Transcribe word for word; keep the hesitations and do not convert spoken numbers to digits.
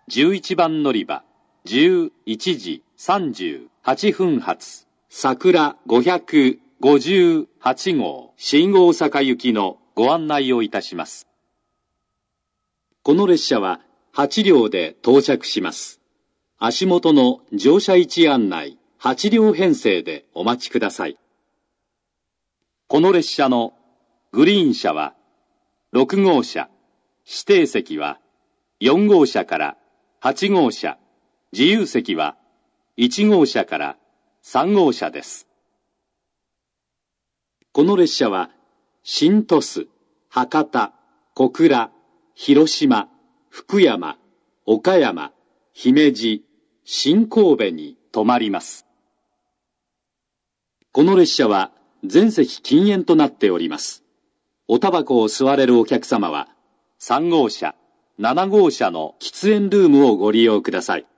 じゅういちばん乗り場、じゅういちじさんじゅうはっぷん発、桜ごひゃくごじゅうはちごう新大阪行きのご案内をいたします。この列車ははちりょうで到着します。足元の乗車位置案内はちりょう編成でお待ちください。この列車のグリーン車はろくごうしゃ、指定席はよんごうしゃからはちごうしゃ、自由席はいちごうしゃからさんごうしゃです。この列車は新鳥栖、博多、小倉、広島、福山、岡山、姫路、新神戸に停まります。この列車は全席禁煙となっております。おタバコを吸われるお客様はさんごうしゃ、ななごうしゃの喫煙ルームをご利用ください。